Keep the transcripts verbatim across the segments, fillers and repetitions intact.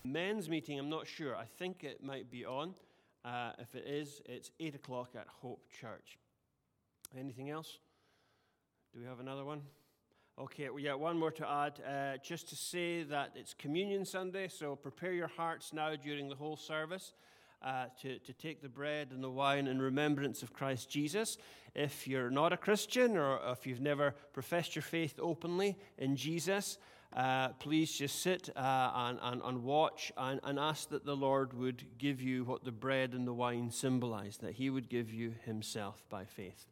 Men's meeting, I'm not sure. I think it might be on. Uh, if it is, it's eight o'clock at Hope Church. Anything else? Do we have another one? Okay, well, yeah, one more to add. Uh, just to say that it's Communion Sunday, so prepare your hearts now during the whole service uh, to, to take the bread and the wine in remembrance of Christ Jesus. If you're not a Christian or if you've never professed your faith openly in Jesus, uh, please just sit uh, and, and, and watch and, and ask that the Lord would give you what the bread and the wine symbolize, that he would give you himself by faith.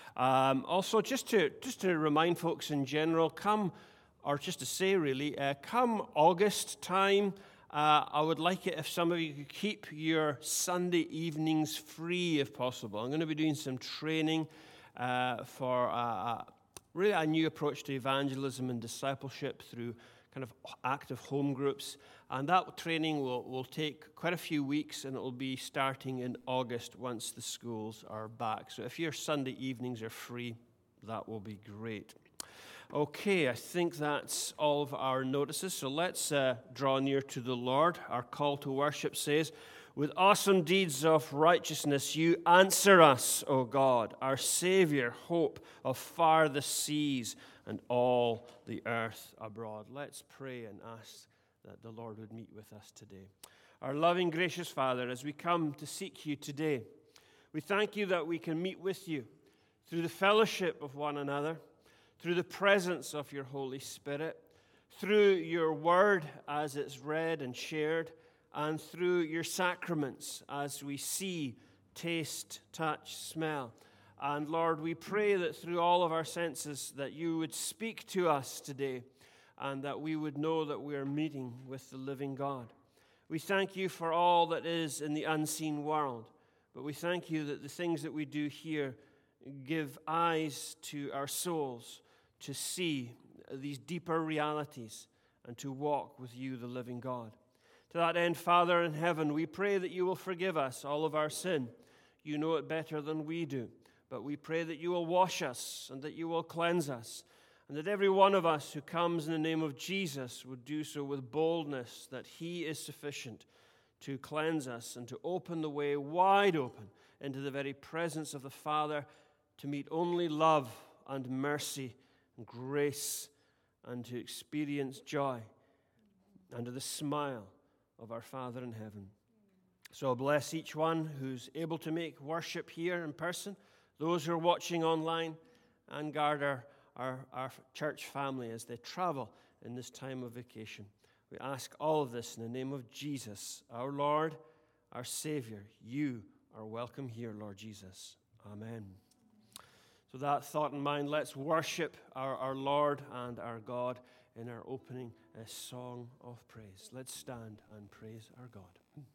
Um, also, just to just to remind folks in general, come, or just to say really, uh, come August time, uh, I would like it if some of you could keep your Sunday evenings free if possible. I'm going to be doing some training uh, for uh, uh, really a new approach to evangelism and discipleship through kind of active home groups. And that training will, will take quite a few weeks, and it will be starting in August once the schools are back. So if your Sunday evenings are free, that will be great. Okay, I think that's all of our notices. So let's uh, draw near to the Lord. Our call to worship says, "With awesome deeds of righteousness you answer us, O God, our Savior, hope of far the seas and all the earth abroad." Let's pray and ask that the Lord would meet with us today. Our loving, gracious Father, as we come to seek you today, we thank you that we can meet with you through the fellowship of one another, through the presence of your Holy Spirit, through your word as it's read and shared, and through your sacraments as we see, taste, touch, smell. And Lord, we pray that through all of our senses that you would speak to us today, and that we would know that we are meeting with the living God. We thank you for all that is in the unseen world, but we thank you that the things that we do here give eyes to our souls to see these deeper realities and to walk with you, the living God. To that end, Father in heaven, we pray that you will forgive us all of our sin. You know it better than we do, but we pray that you will wash us and that you will cleanse us, and that every one of us who comes in the name of Jesus would do so with boldness, that he is sufficient to cleanse us and to open the way wide open into the very presence of the Father, to meet only love and mercy and grace, and to experience joy under the smile of our Father in heaven. So bless each one who's able to make worship here in person, those who are watching online, and guard our Our, our church family as they travel in this time of vacation. We ask all of this in the name of Jesus, our Lord, our Savior. You are welcome here, Lord Jesus. Amen. So that thought in mind, let's worship our, our Lord and our God in our opening uh, song of praise. Let's stand and praise our God.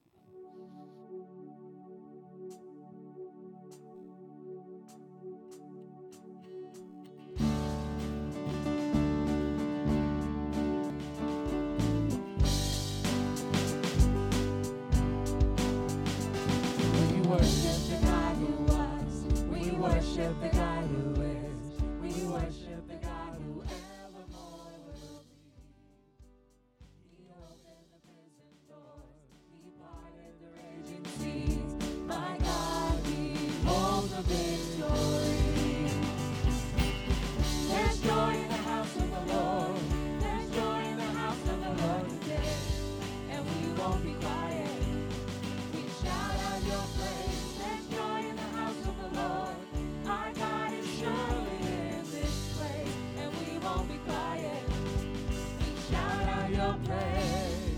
Worship the God who is. We worship the God who evermore will be. He opened the prison doors. He parted the raging seas. My God, he holds the victory. There's joy in the house of the Lord. There's joy in the house of the Lord today. And we won't be quiet. We shout out your praise. There's joy in the house of the Lord. Our God is surely in this place, and we won't be quiet. We shout out your praise.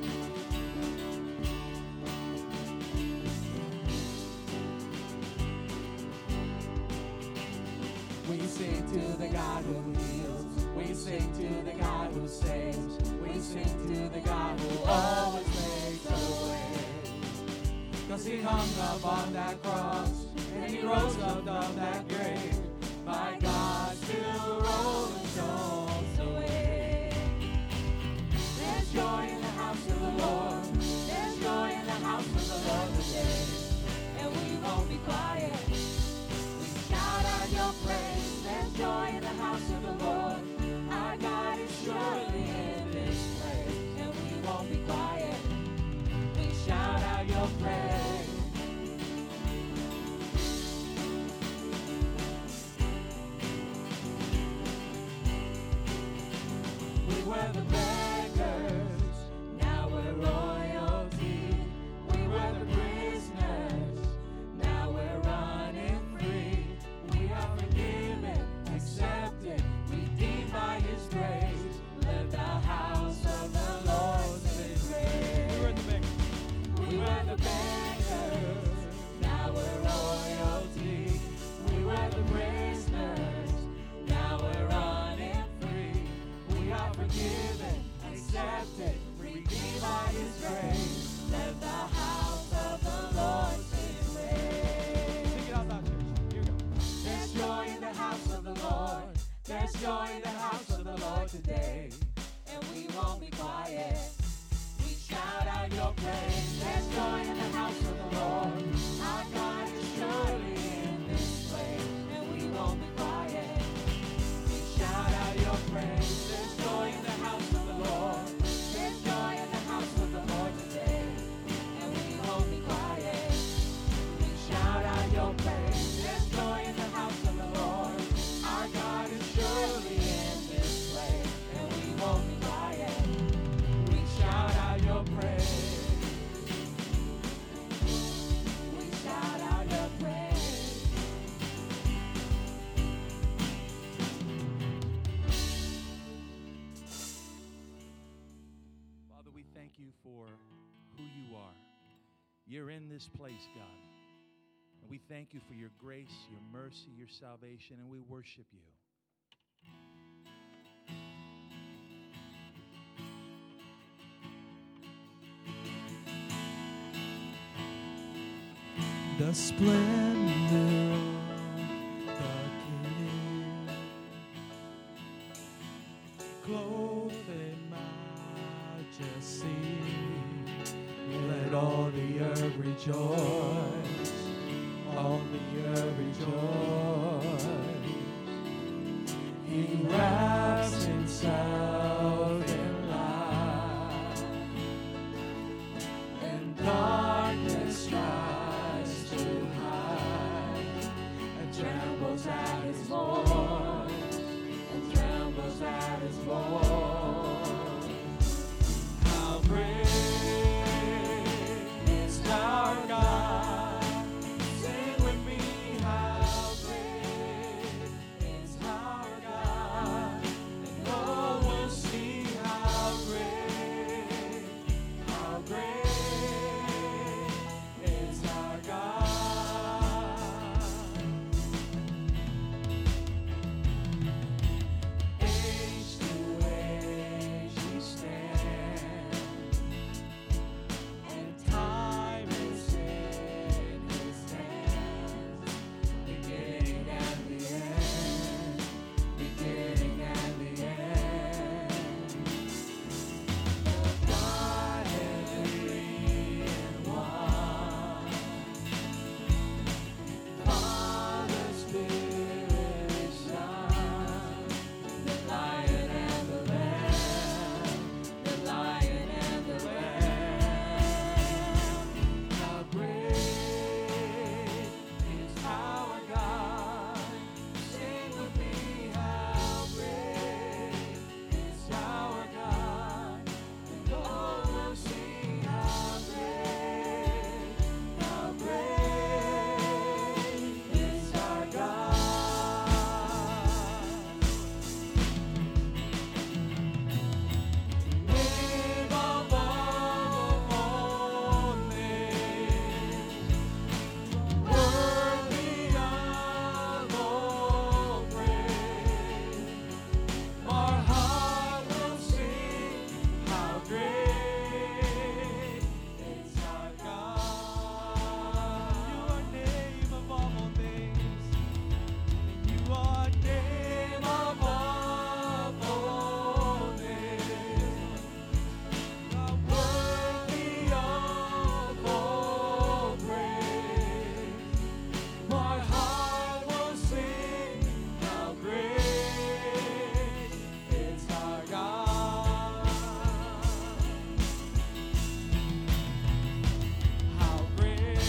We sing to the God who heals. We sing to the God who saves. We sing to the God who always makes a way. 'Cause he hung up on that cross, and he rose up on that grave. My God still rolling stones away. There's joy in the house of the Lord. There's joy in the house of the Lord today. And we won't be quiet. We shout out your praise. There's joy in the house of the Lord. Our God is surely in this place. And we won't be quiet. You're in this place, God. And we thank you for your grace, your mercy, your salvation, and we worship you. The splendor of the King, clothed in majesty, let all the earth rejoice, all the earth rejoice. He wraps himself in light, and darkness tries to hide, and trembles at his voice, and trembles at his voice. How great is our God? Sing with me, how great is our God? And all will see how great, how great is our God. Age to age he stands, and time is in his hands. Beginning and the end, beginning and the end. The Godhead three in one. Father, Spirit, Son, the Lion and the Lamb, the Lion and the Lamb. How great is our God? Sing with me, how great is our God? And all will see how great, how great is our God. Name above all names, worthy of all praise. Our heart will sing how great is our God. You are name above all names. You are name above all names. Thou worthy of all praise. My heart will sing how great is our God. How great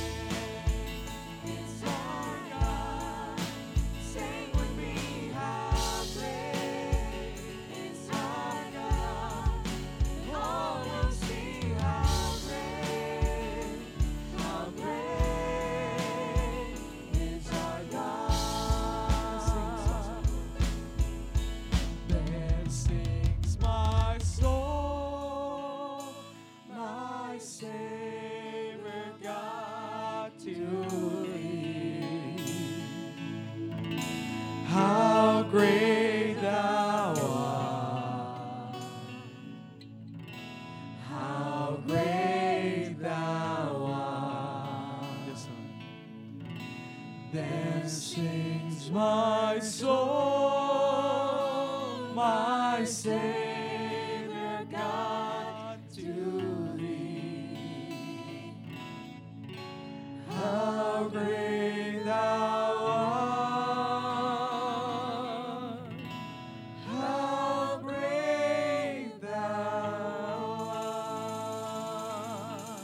is our God? Sing with me, how great is our God? All will see how great, how great is our God. Then sings my soul, my Savior God, to thee. How great thou art, how great thou art. Yes, Lord. Then sings my soul, my Savior God, to thee. How great thou art, how great thou art.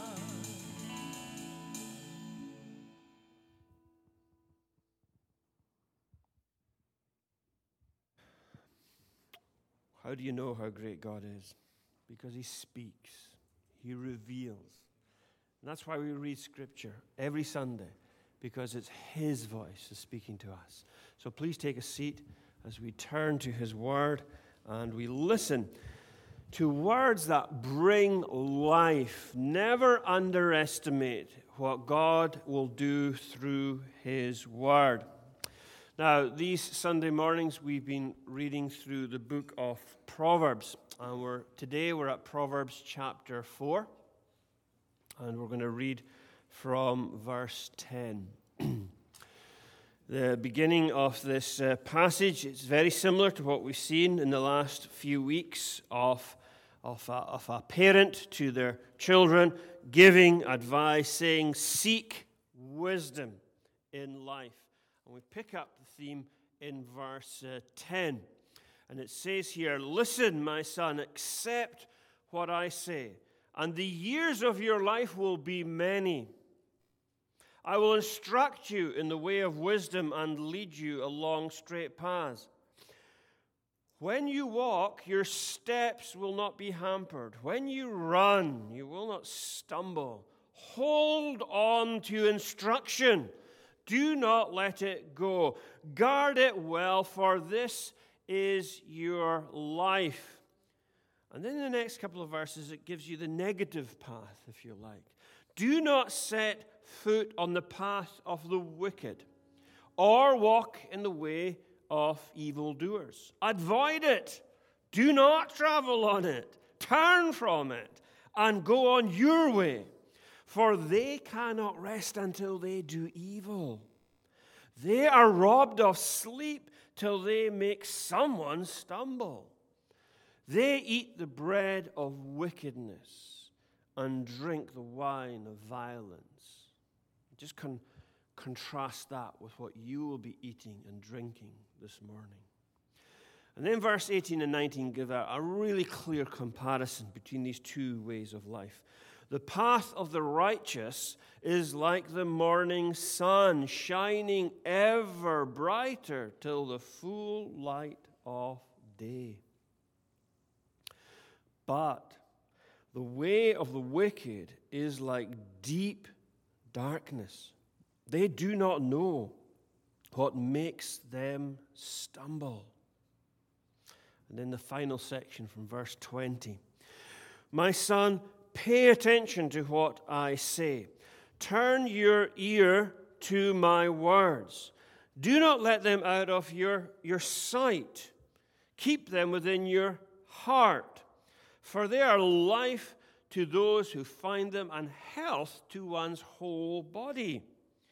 How do you know how great God is? Because he speaks, he reveals. And that's why we read Scripture every Sunday, because it's his voice is speaking to us. So please take a seat as we turn to his word and we listen to words that bring life. Never underestimate what God will do through His Word. Now, these Sunday mornings we've been reading through the book of Proverbs, and we're today we're at Proverbs chapter four, and we're going to read from verse ten. The beginning of this uh, passage, it's very similar to what we've seen in the last few weeks of, of, a, of a parent to their children giving advice, saying, seek wisdom in life. And we pick up the theme in verse uh, ten. And it says here, listen, my son, accept what I say, and the years of your life will be many. I will instruct you in the way of wisdom and lead you along straight paths. When you walk, your steps will not be hampered. When you run, you will not stumble. Hold on to instruction. Do not let it go. Guard it well, for this is your life. And then in the next couple of verses, it gives you the negative path, if you like. Do not set foot on the path of the wicked, or walk in the way of evildoers. Avoid it. Do not travel on it. Turn from it and go on your way, for they cannot rest until they do evil. They are robbed of sleep till they make someone stumble. They eat the bread of wickedness and drink the wine of violence. Just con- contrast that with what you will be eating and drinking this morning. And then verse eighteen and nineteen give a, a really clear comparison between these two ways of life. The path of the righteous is like the morning sun, shining ever brighter till the full light of day. But the way of the wicked is like deep darkness. They do not know what makes them stumble. And then the final section from verse twenty. My son, pay attention to what I say. Turn your ear to my words. Do not let them out of your, your sight. Keep them within your heart, for they are life to those who find them, and health to one's whole body.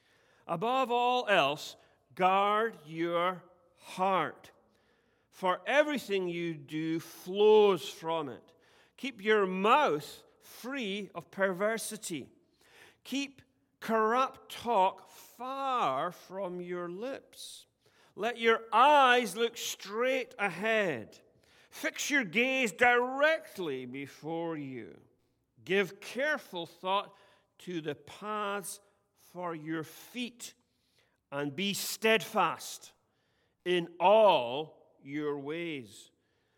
Above all else, guard your heart, for everything you do flows from it. Keep your mouth free of perversity. Keep corrupt talk far from your lips. Let your eyes look straight ahead. Fix your gaze directly before you. Give careful thought to the paths for your feet, and be steadfast in all your ways.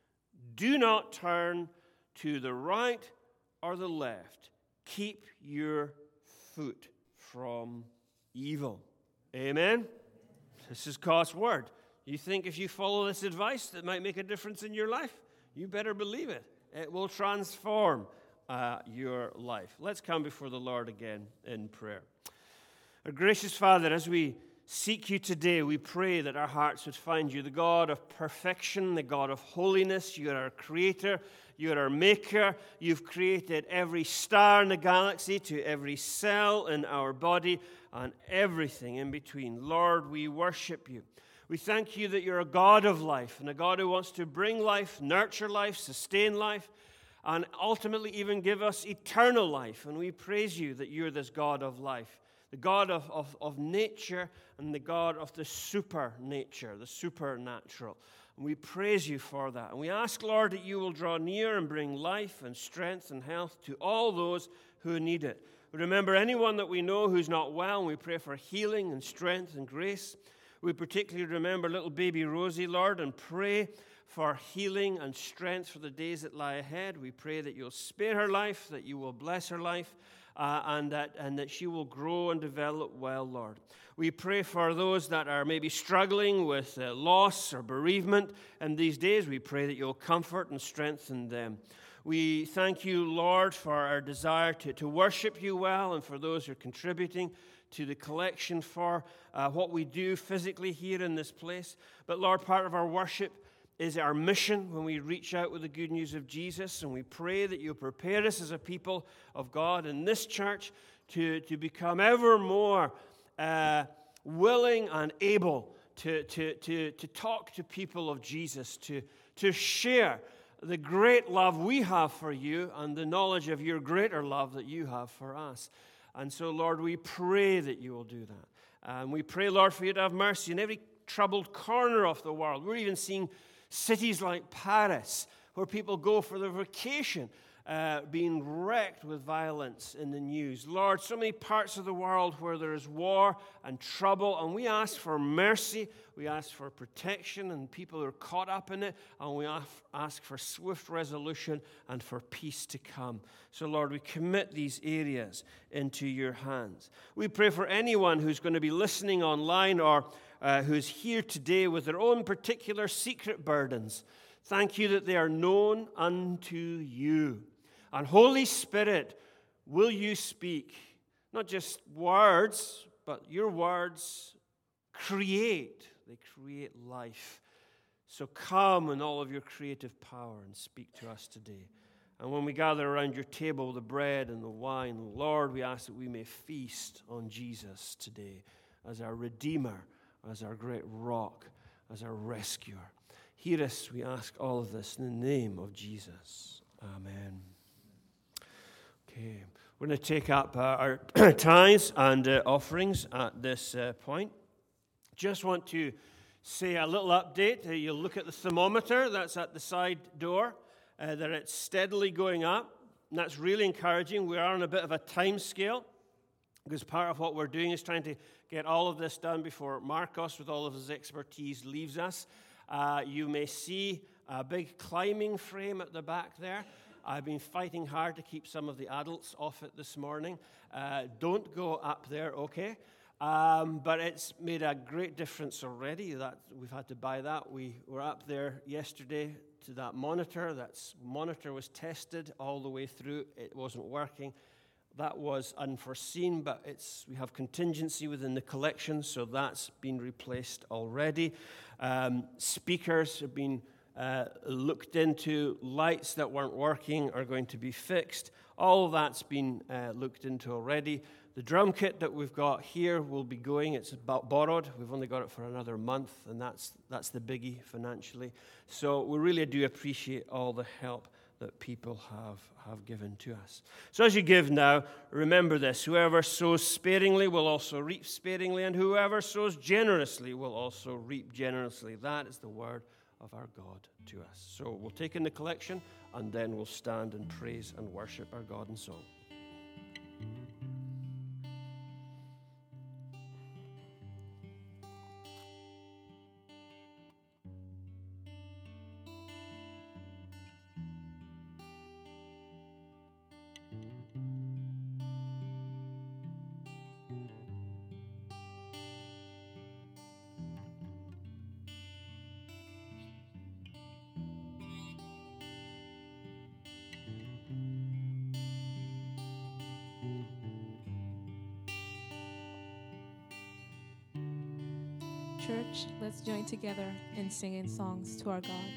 Do not turn to the right or the left. Keep your foot from evil. Amen? This is God's word. You think if you follow this advice that might make a difference in your life? You better believe it. It will transform Uh, your life. Let's come before the Lord again in prayer. Our gracious Father, as we seek you today, we pray that our hearts would find you, the God of perfection, the God of holiness. You are our creator. You are our maker. You've created every star in the galaxy to every cell in our body and everything in between. Lord, we worship you. We thank you that you're a God of life and a God who wants to bring life, nurture life, sustain life, and ultimately even give us eternal life. And we praise you that you're this God of life, the God of, of, of nature and the God of the supernature, the supernatural. And we praise you for that. And we ask, Lord, that you will draw near and bring life and strength and health to all those who need it. We remember anyone that we know who's not well, and we pray for healing and strength and grace. We particularly remember little baby Rosie, Lord, and pray for healing and strength for the days that lie ahead. We pray that you'll spare her life, that you will bless her life, uh, and that and that she will grow and develop well, Lord. We pray for those that are maybe struggling with uh, loss or bereavement in these days. We pray that you'll comfort and strengthen them. We thank you, Lord, for our desire to, to worship you well, and for those who are contributing to the collection for uh, what we do physically here in this place. But Lord, part of our worship is our mission when we reach out with the good news of Jesus, and we pray that you'll prepare us as a people of God in this church to, to become ever more uh, willing and able to, to, to, to talk to people of Jesus, to, to share the great love we have for you and the knowledge of your greater love that you have for us. And so, Lord, we pray that you will do that. And we pray, Lord, for you to have mercy in every troubled corner of the world. We're even seeing cities like Paris, where people go for their vacation, uh, being wrecked with violence in the news. Lord, so many parts of the world where there is war and trouble, and we ask for mercy, we ask for protection, and people are caught up in it, and we ask for swift resolution and for peace to come. So, Lord, we commit these areas into your hands. We pray for anyone who's going to be listening online or Uh, who's here today with their own particular secret burdens. Thank you that they are known unto you. And Holy Spirit, will you speak not just words, but your words create. They create life. So come in all of your creative power and speak to us today. And when we gather around your table, the bread and the wine, Lord, we ask that we may feast on Jesus today as our Redeemer, as our great rock, as our rescuer. Hear us, we ask all of this in the name of Jesus. Amen. Okay, we're going to take up uh, our tithes and uh, offerings at this uh, point. Just want to say a little update. Uh, you'll look at the thermometer that's at the side door, uh, that it's steadily going up, and that's really encouraging. We are on a bit of a time scale, because part of what we're doing is trying to get all of this done before Marcos, with all of his expertise, leaves us. Uh, you may see a big climbing frame at the back there. I've been fighting hard to keep some of the adults off it this morning. Uh, don't go up there, okay? Um, but it's made a great difference already. That we've had to buy that. We were up there yesterday to that monitor. That monitor was tested all the way through. It wasn't working. That was unforeseen, but it's we have contingency within the collection, so that's been replaced already. Um, speakers have been uh, looked into. Lights that weren't working are going to be fixed. All of that's been uh, looked into already. The drum kit that we've got here will be going. It's about borrowed. We've only got it for another month, and that's that's the biggie financially. So we really do appreciate all the help that people have, have given to us. So as you give now, remember this: whoever sows sparingly will also reap sparingly, and whoever sows generously will also reap generously. That is the word of our God to us. So we'll take in the collection, and then we'll stand and praise and worship our God in song. Church, let's join together in singing songs to our God.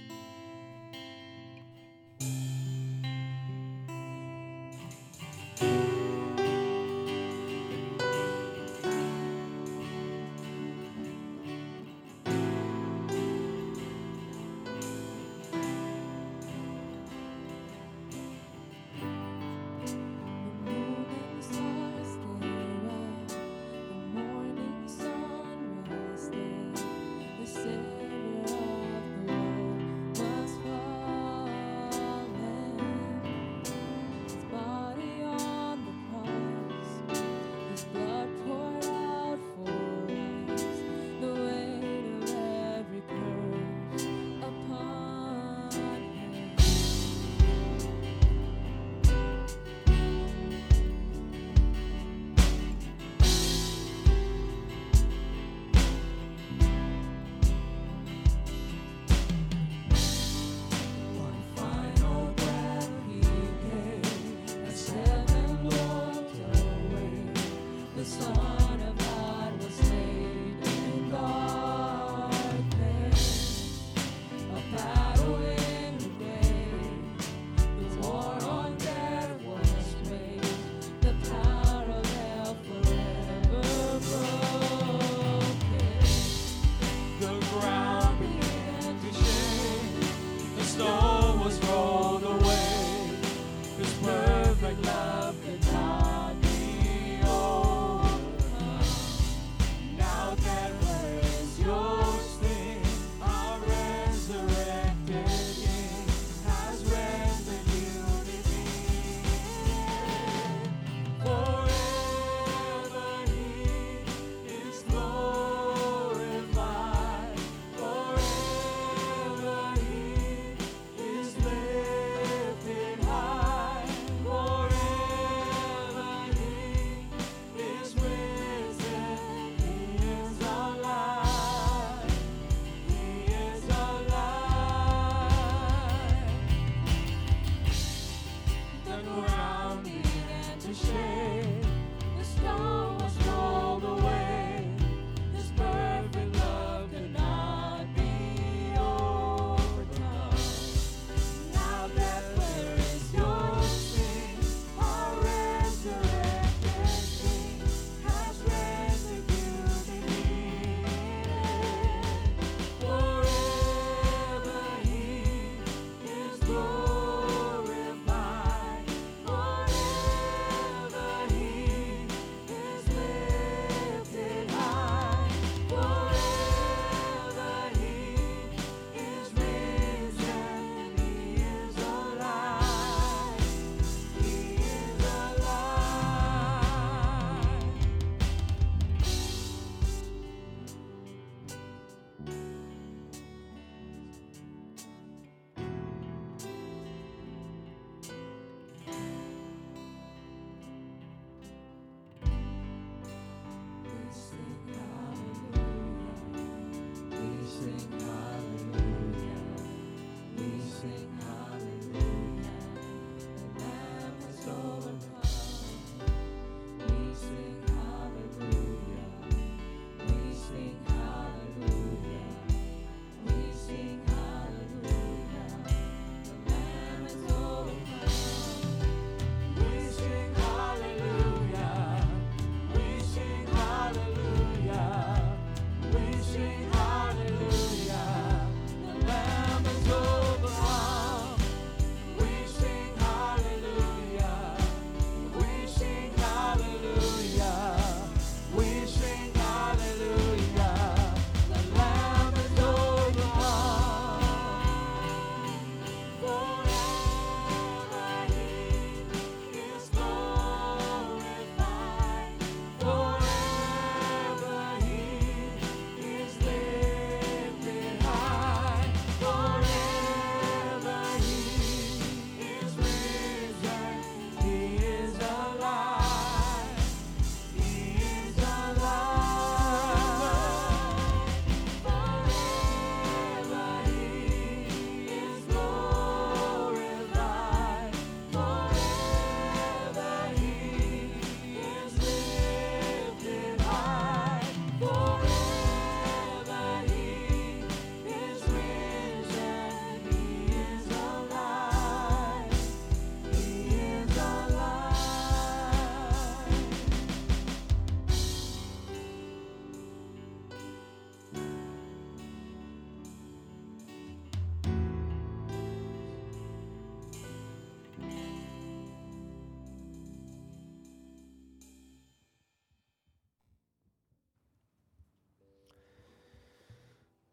The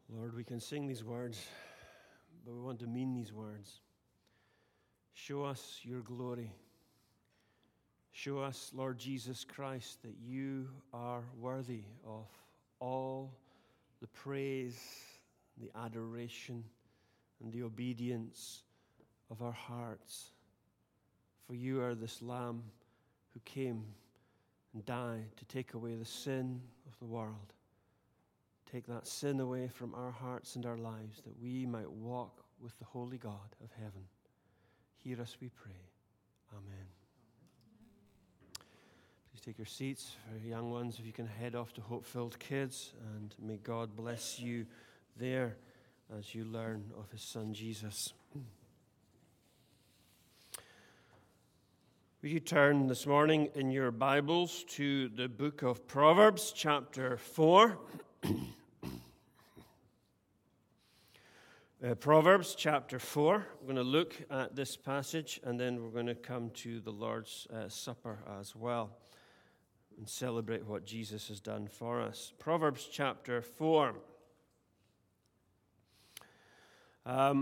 Lord, we can sing these words, but we want to mean these words. Show us your glory. Show us, Lord Jesus Christ, that you are worthy of all the praise, the adoration, and the obedience of our hearts. For you are this Lamb who came and died to take away the sin of the world. Take that sin away from our hearts and our lives, that we might walk with the holy God of heaven. Hear us, we pray. Amen. Please take your seats. For young ones, if you can head off to Hope-Filled Kids, and may God bless you there as you learn of his Son Jesus. Will you turn this morning in your Bibles to the book of Proverbs, chapter four. uh, Proverbs, chapter four. We're going to look at this passage, and then we're going to come to the Lord's uh, Supper as well and celebrate what Jesus has done for us. Proverbs, chapter four. Um...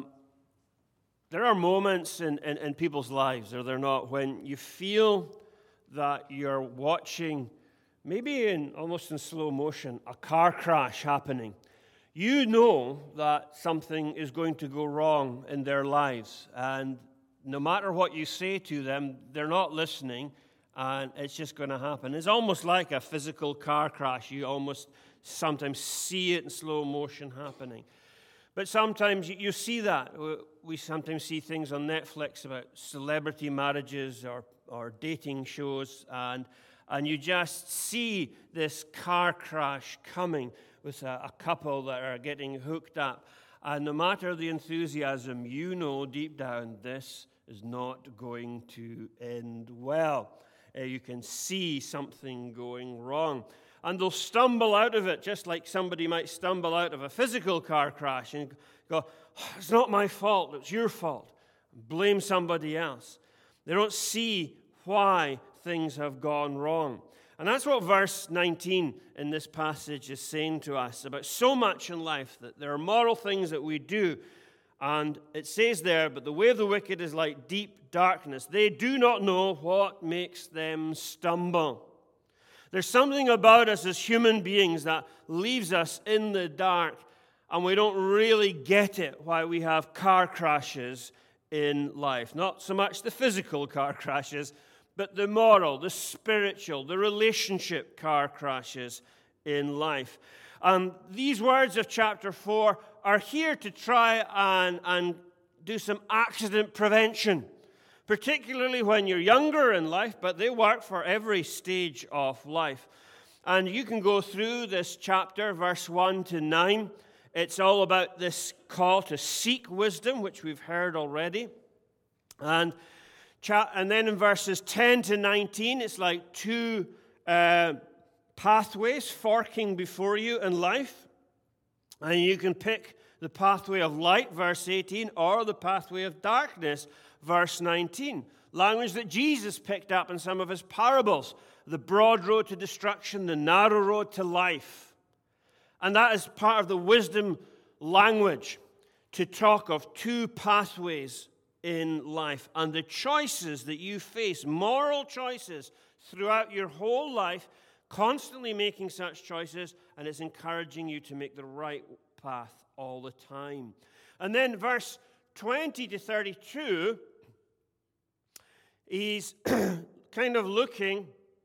There are moments in, in, in people's lives, are there not, when you feel that you're watching, maybe in almost in slow motion, a car crash happening. You know that something is going to go wrong in their lives, and no matter what you say to them, they're not listening, and it's just going to happen. It's almost like a physical car crash. You almost sometimes see it in slow motion happening. But sometimes you see that. We sometimes see things on Netflix about celebrity marriages or, or dating shows, and, and you just see this car crash coming with a, a couple that are getting hooked up. And no matter the enthusiasm, you know deep down this is not going to end well. Uh, you can see something going wrong. And they'll stumble out of it, just like somebody might stumble out of a physical car crash and go, oh, it's not my fault, it's your fault. Blame somebody else. They don't see why things have gone wrong. And that's what verse nineteen in this passage is saying to us about so much in life, that there are moral things that we do. And it says there, but the way of the wicked is like deep darkness. They do not know what makes them stumble. There's something about us as human beings that leaves us in the dark, and we don't really get it why we have car crashes in life. Not so much the physical car crashes, but the moral, the spiritual, the relationship car crashes in life. And these words of chapter four are here to try and, and do some accident prevention, particularly when you're younger in life, but they work for every stage of life. And you can go through this chapter, verse one to nine. It's all about this call to seek wisdom, which we've heard already. And, cha- and then in verses ten to nineteen, it's like two uh, pathways forking before you in life. And you can pick the pathway of light, verse eighteen, or the pathway of darkness, verse nineteen, language that Jesus picked up in some of his parables, the broad road to destruction, the narrow road to life. And that is part of the wisdom language, to talk of two pathways in life and the choices that you face, moral choices throughout your whole life, constantly making such choices, and it's encouraging you to make the right path all the time. And then verse twenty to thirty-two, he's kind of looking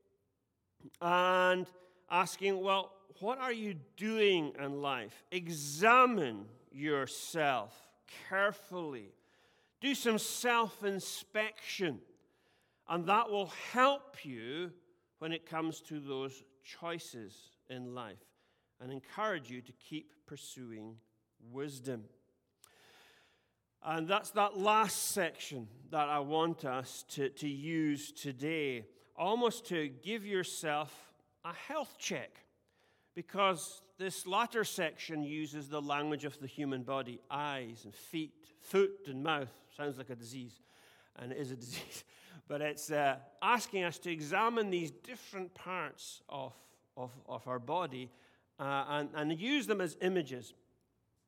and asking, well, what are you doing in life? Examine yourself carefully. Do some self-inspection, and that will help you when it comes to those choices in life, and encourage you to keep pursuing wisdom. And that's that last section that I want us to, to use today, almost to give yourself a health check, because this latter section uses the language of the human body, eyes and feet, foot and mouth. Sounds like a disease, and it is a disease. But it's uh, asking us to examine these different parts of, of, of our body uh, and, and use them as images.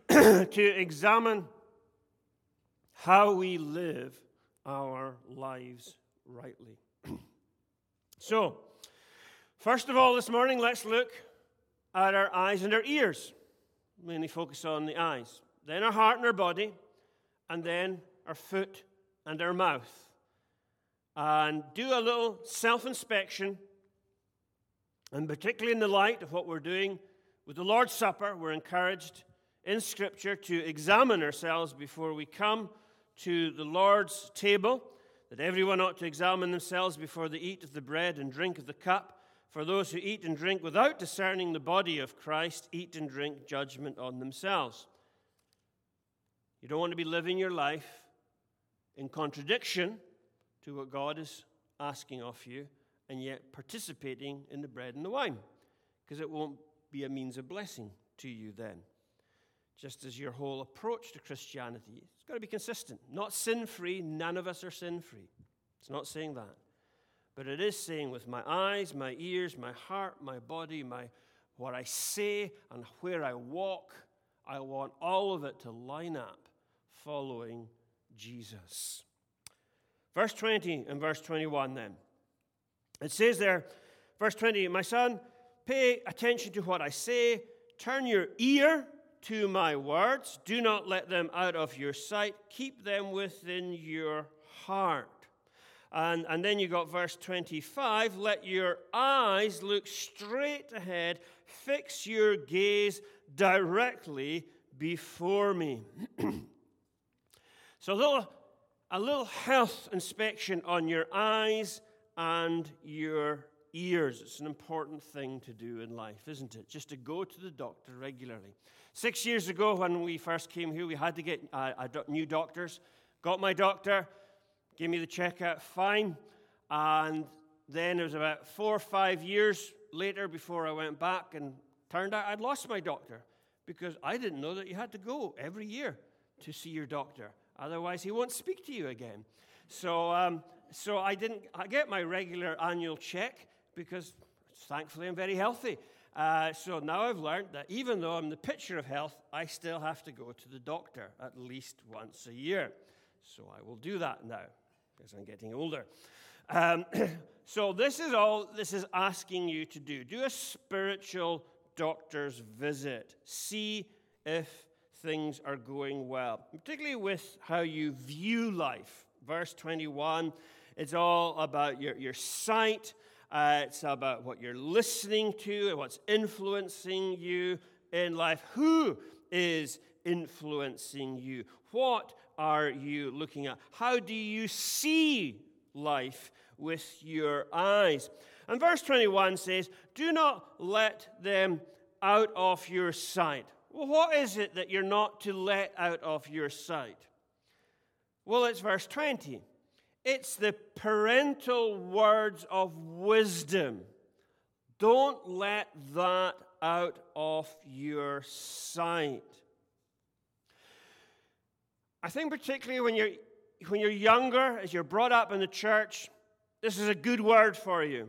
to examine how we live our lives rightly. So, first of all, this morning, let's look at our eyes and our ears. Mainly focus on the eyes. Then our heart and our body, and then our foot and our mouth. And do a little self-inspection, and particularly in the light of what we're doing with the Lord's Supper, we're encouraged in Scripture to examine ourselves before we come to the Lord's table, that everyone ought to examine themselves before they eat of the bread and drink of the cup. For those who eat and drink without discerning the body of Christ eat and drink judgment on themselves. You don't want to be living your life in contradiction to what God is asking of you, and yet participating in the bread and the wine, because it won't be a means of blessing to you then. Just as your whole approach to Christianity, it's got to be consistent. Not sin-free. None of us are sin-free. It's not saying that. But it is saying with my eyes, my ears, my heart, my body, my what I say, and where I walk, I want all of it to line up following Jesus. Verse twenty and verse twenty-one then. It says there, verse twenty, my son, pay attention to what I say. Turn your ear to my words. Do not let them out of your sight. Keep them within your heart. And, and then you got verse twenty-five. Let your eyes look straight ahead. Fix your gaze directly before me. So a little, a little health inspection on your eyes and your ears. It's an important thing to do in life, isn't it? Just to go to the doctor regularly. Six years ago when we first came here, we had to get uh, a do- new doctors. Got my doctor, gave me the checkout, fine. And then it was about four or five years later before I went back, and turned out I'd lost my doctor, because I didn't know that you had to go every year to see your doctor. Otherwise, he won't speak to you again. So um, so I didn't I get my regular annual check, because thankfully I'm very healthy. Uh, so now I've learned that even though I'm the picture of health, I still have to go to the doctor at least once a year. So I will do that now, because I'm getting older. Um, so this is all this is asking you to do. Do a spiritual doctor's visit. See if things are going well, particularly with how you view life. Verse twenty-one, it's all about your, your sight. Uh, it's about what you're listening to and what's influencing you in life. Who is influencing you? What are you looking at? How do you see life with your eyes? And verse twenty-one says, do not let them out of your sight. Well, what is it that you're not to let out of your sight? Well, it's verse twenty. It's the parental words of wisdom. Don't let that out of your sight. I think particularly when you're when you're younger, as you're brought up in the church, this is a good word for you.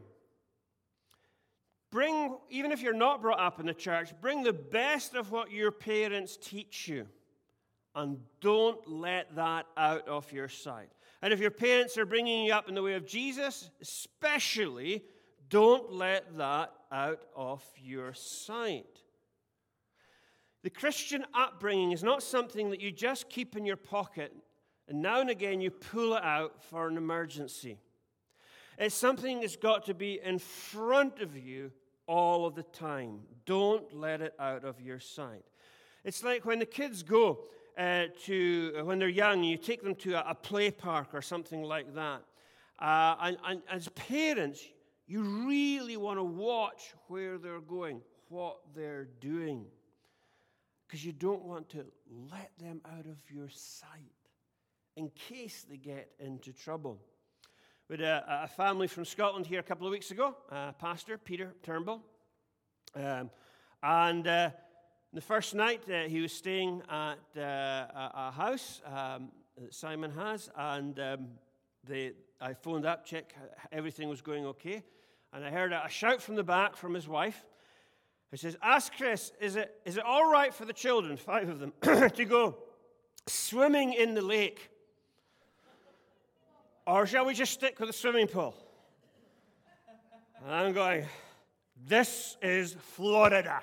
Bring, even if you're not brought up in the church, bring the best of what your parents teach you, and don't let that out of your sight. And if your parents are bringing you up in the way of Jesus, especially, don't let that out of your sight. The Christian upbringing is not something that you just keep in your pocket and now and again you pull it out for an emergency. It's something that's got to be in front of you all of the time. Don't let it out of your sight. It's like when the kids go uh, to, when they're young, you take them to a, a play park or something like that. Uh, and, and as parents, you really want to watch where they're going, what they're doing, because you don't want to let them out of your sight in case they get into trouble. We had a, a family from Scotland here a couple of weeks ago, uh, Pastor Peter Turnbull. Um, and uh, the first night uh, he was staying at uh, a, a house um, that Simon has, and um, they, I phoned up, checked everything was going okay, and I heard a, a shout from the back from his wife, He says, ask Chris, is it, is it all right for the children, five of them, to go swimming in the lake? Or shall we just stick with the swimming pool? And I'm going, this is Florida.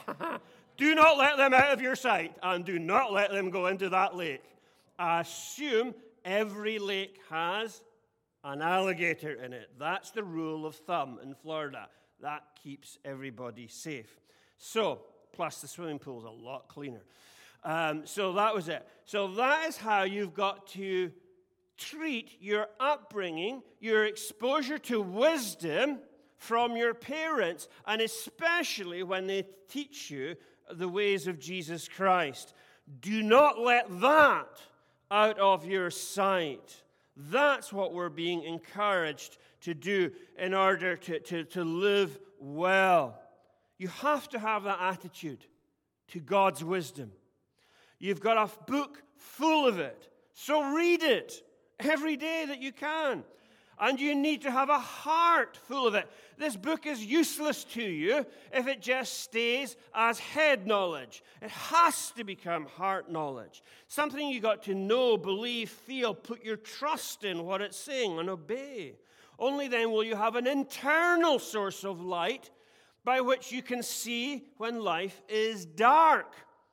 Do not let them out of your sight, and do not let them go into that lake. I assume every lake has an alligator in it. That's the rule of thumb in Florida. That keeps everybody safe. So, plus the swimming pool is a lot cleaner. Um, so that was it. So that is how you've got to treat your upbringing, your exposure to wisdom from your parents, and especially when they teach you the ways of Jesus Christ. Do not let that out of your sight. That's what we're being encouraged to do in order to, to, to live well. You have to have that attitude to God's wisdom. You've got a book full of it, so read it every day that you can. And you need to have a heart full of it. This book is useless to you if it just stays as head knowledge. It has to become heart knowledge. Something you got to know, believe, feel, put your trust in what it's saying and obey. Only then will you have an internal source of light by which you can see when life is dark.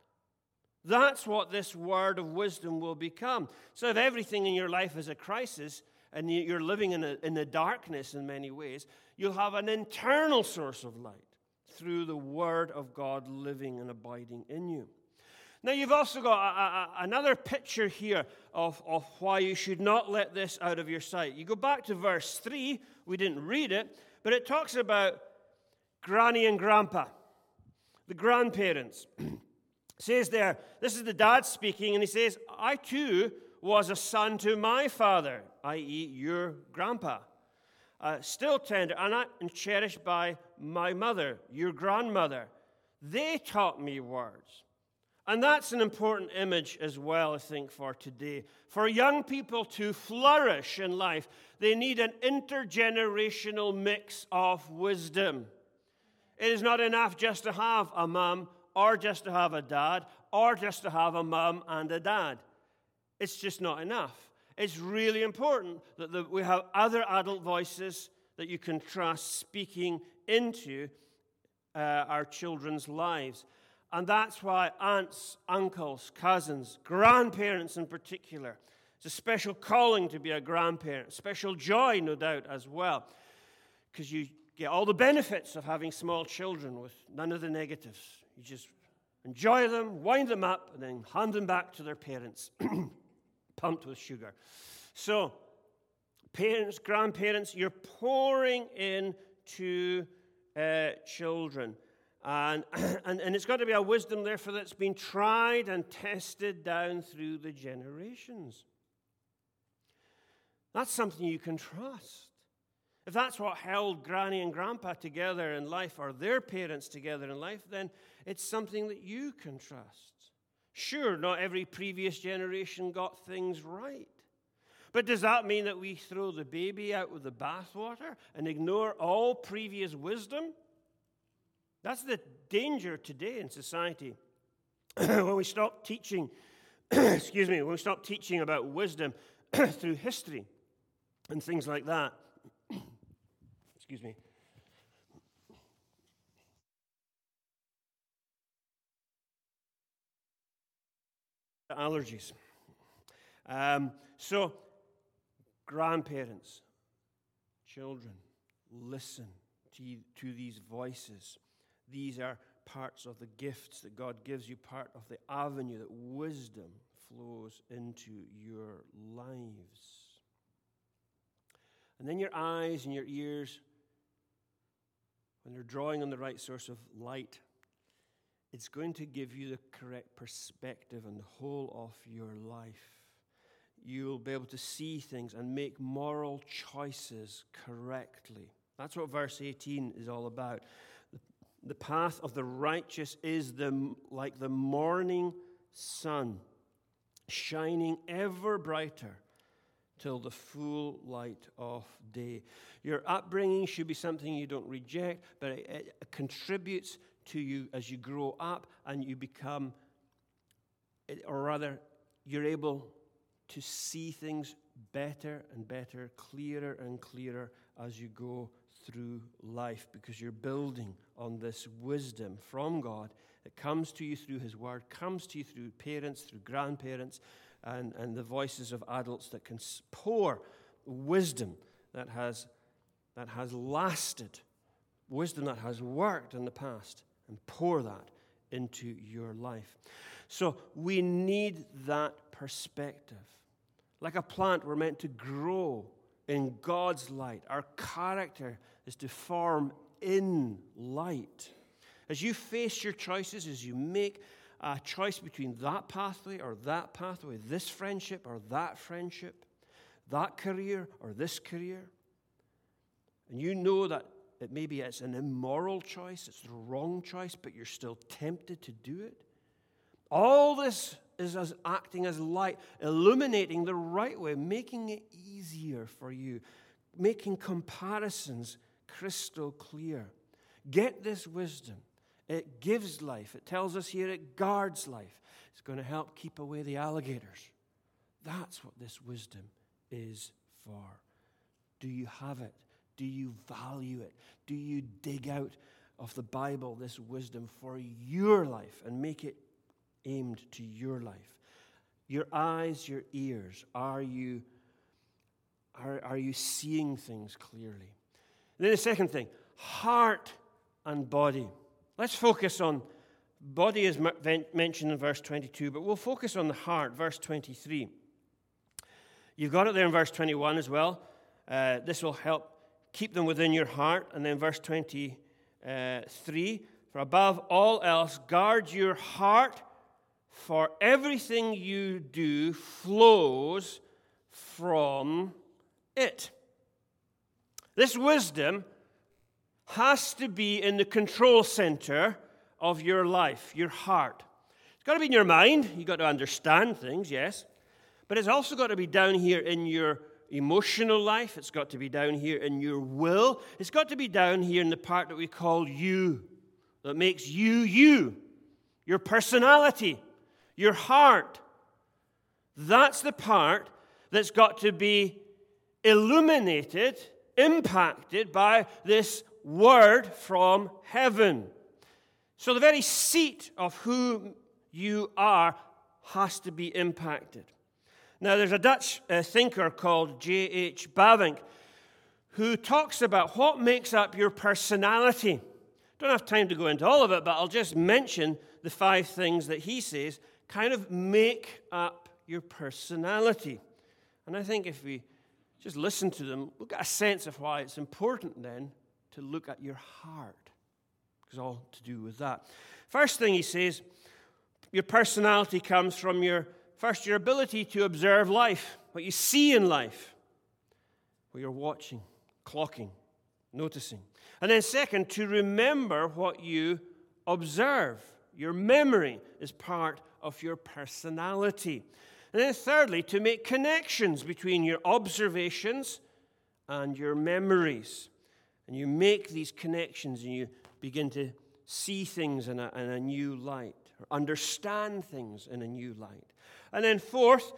That's what this word of wisdom will become. So if everything in your life is a crisis, and you're living in, a, in the darkness in many ways, you'll have an internal source of light through the Word of God living and abiding in you. Now, you've also got a, a, another picture here of, of why you should not let this out of your sight. You go back to verse three. We didn't read it, but it talks about Granny and Grandpa, the grandparents. It says there, this is the dad speaking, and he says, I too was a son to my father, that is your grandpa, uh, still tender and cherished by my mother, your grandmother. They taught me words. And that's an important image as well, I think, for today. For young people to flourish in life, they need an intergenerational mix of wisdom. It is not enough just to have a mom, or just to have a dad, or just to have a mom and a dad. It's just not enough. It's really important that the, we have other adult voices that you can trust speaking into uh, our children's lives. And that's why aunts, uncles, cousins, grandparents in particular, it's a special calling to be a grandparent, special joy, no doubt, as well, because you get all the benefits of having small children with none of the negatives. You just enjoy them, wind them up, and then hand them back to their parents. Pumped with sugar. So, parents, grandparents, you're pouring into uh, children. And, and, and it's got to be a wisdom, therefore, that's been tried and tested down through the generations. That's something you can trust. If that's what held Granny and Grandpa together in life, or their parents together in life, then it's something that you can trust. Sure, not every previous generation got things right. But does that mean that we throw the baby out with the bathwater and ignore all previous wisdom? That's the danger today in society. When we stop teaching, excuse me, when we stop teaching about wisdom through history and things like that. Excuse me. Allergies. Um, so, grandparents, children, listen to, to these voices. These are parts of the gifts that God gives you, part of the avenue that wisdom flows into your lives. And then your eyes and your ears, when they're drawing on the right source of light, it's going to give you the correct perspective on the whole of your life. You'll be able to see things and make moral choices correctly. That's what verse eighteen is all about. The path of the righteous is the, like the morning sun, shining ever brighter till the full light of day. Your upbringing should be something you don't reject, but it, it contributes to you as you grow up and you become, or rather, you're able to see things better and better, clearer and clearer as you go through life, because you're building on this wisdom from God. It comes to you through His Word, comes to you through parents, through grandparents, and, and the voices of adults that can pour wisdom that has, that has lasted, wisdom that has worked in the past, and pour that into your life. So we need that perspective. Like a plant, we're meant to grow in God's light. Our character is to form in light. As you face your choices, as you make a choice between that pathway or that pathway, this friendship or that friendship, that career or this career, and you know that it maybe it's an immoral choice, it's the wrong choice, but you're still tempted to do it. All this is as acting as light, illuminating the right way, making it easier for you, making comparisons crystal clear. Get this wisdom. It gives life. It tells us here it guards life. It's going to help keep away the alligators. That's what this wisdom is for. Do you have it? Do you value it? Do you dig out of the Bible this wisdom for your life and make it aimed to your life? Your eyes, your ears, are you, are, are you seeing things clearly? And then the second thing, heart and body. Let's focus on, body is mentioned in verse twenty-two, but we'll focus on the heart, verse twenty-three. You've got it there in verse twenty-one as well. Uh, this will help keep them within your heart. And then verse twenty-three, for above all else, guard your heart, for everything you do flows from it. This wisdom has to be in the control center of your life, your heart. It's got to be in your mind. You've got to understand things, yes. But it's also got to be down here in your emotional life. It's got to be down here in your will. It's got to be down here in the part that we call you, that makes you you, your personality, your heart. That's the part that's got to be illuminated, impacted by this word from heaven. So the very seat of who you are has to be impacted. Now, there's a Dutch uh, thinker called J H Bavinck who talks about what makes up your personality. Don't have time to go into all of it, but I'll just mention the five things that he says kind of make up your personality. And I think if we just listen to them, we'll get a sense of why it's important then to look at your heart. It's all to do with that. First thing he says, your personality comes from your, first, your ability to observe life, what you see in life, what you're watching, clocking, noticing. And then second, to remember what you observe. Your memory is part of your personality. And then thirdly, to make connections between your observations and your memories. And you make these connections and you begin to see things in a, in a new light, or understand things in a new light. And then fourth,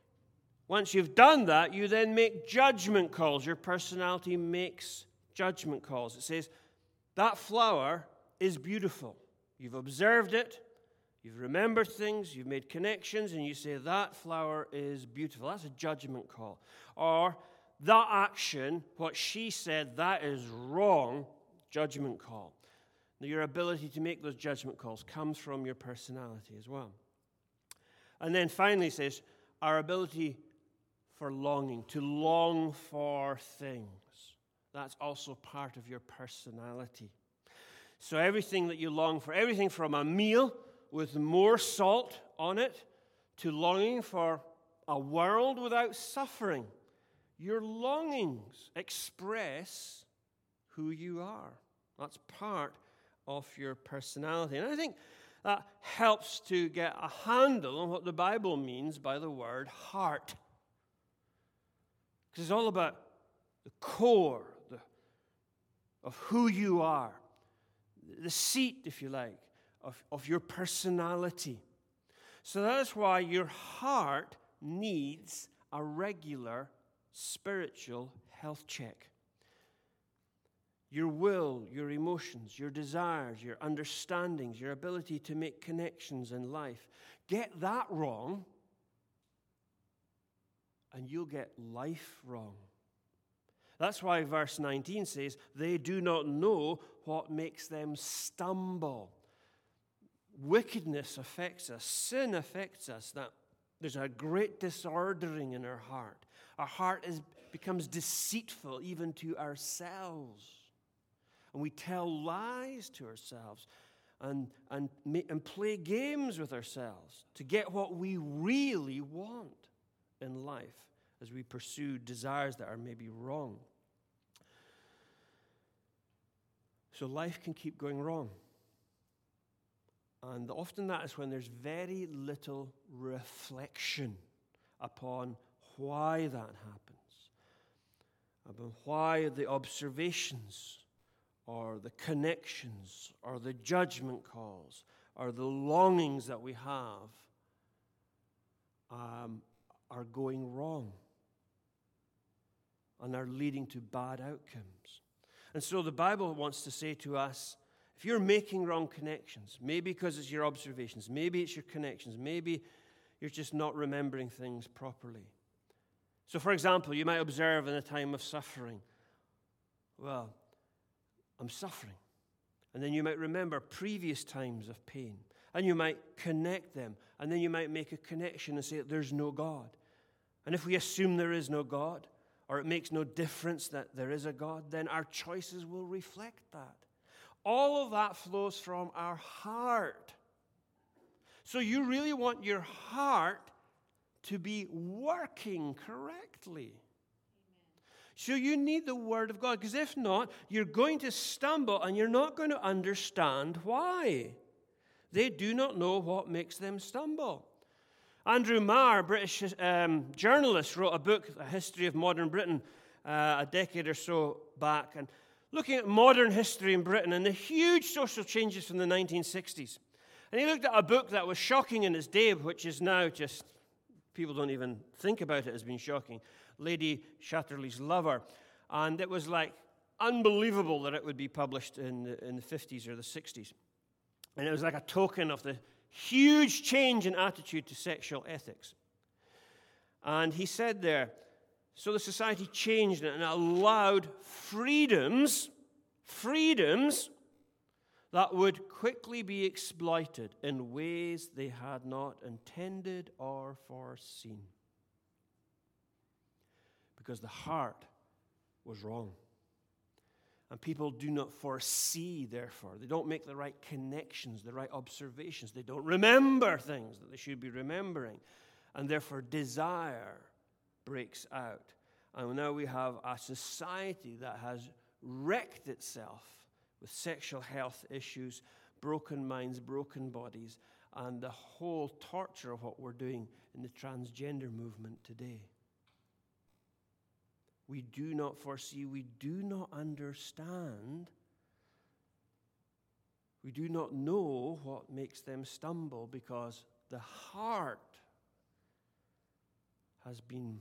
once you've done that, you then make judgment calls. Your personality makes judgment calls. It says, that flower is beautiful. You've observed it, you've remembered things, you've made connections, and you say, that flower is beautiful. That's a judgment call. Or, that action, what she said, that is wrong, judgment call. Now, your ability to make those judgment calls comes from your personality as well. And then finally it says, our ability for longing, to long for things. That's also part of your personality. So everything that you long for, everything from a meal with more salt on it, to longing for a world without suffering. Your longings express who you are. That's part of your personality. And I think that helps to get a handle on what the Bible means by the word heart. Because it's all about the core the, of who you are. the seat, if you like, of, of your personality. So that's why your heart needs a regular spiritual health check. Your will, your emotions, your desires, your understandings, your ability to make connections in life. Get that wrong, and you'll get life wrong. That's why verse nineteen says, they do not know what makes them stumble. Wickedness affects us. Sin affects us. That there's a great disordering in our heart. Our heart is, becomes deceitful even to ourselves. And we tell lies to ourselves and, and, and play games with ourselves to get what we really want in life as we pursue desires that are maybe wrong. So life can keep going wrong. And often that is when there's very little reflection upon why that happens, about why the observations or the connections or the judgment calls or the longings that we have um, are going wrong and are leading to bad outcomes. And so the Bible wants to say to us, if you're making wrong connections, maybe because it's your observations, maybe it's your connections, maybe you're just not remembering things properly. So, for example, you might observe in a time of suffering, well, I'm suffering. And then you might remember previous times of pain, and you might connect them, and then you might make a connection and say that there's no God. And if we assume there is no God, or it makes no difference that there is a God, then our choices will reflect that. All of that flows from our heart. So you really want your heart to be working correctly. So you need the Word of God, because if not, you're going to stumble and you're not going to understand why. They do not know what makes them stumble. Andrew Marr, a British um, journalist, wrote a book, A History of Modern Britain, uh, a decade or so back, and looking at modern history in Britain and the huge social changes from the nineteen sixties. And he looked at a book that was shocking in its day, which is now just, people don't even think about it as being shocking, Lady Chatterley's Lover. And it was like unbelievable that it would be published in the, in the fifties or the sixties. And it was like a token of the huge change in attitude to sexual ethics. And he said there, so the society changed and allowed freedoms, freedoms that would quickly be exploited in ways they had not intended or foreseen. Because the heart was wrong. And people do not foresee, therefore. They don't make the right connections, the right observations. They don't remember things that they should be remembering. And therefore, desire breaks out. And now we have a society that has wrecked itself with sexual health issues, broken minds, broken bodies, and the whole torture of what we're doing in the transgender movement today. We do not foresee, we do not understand, we do not know what makes them stumble because the heart has been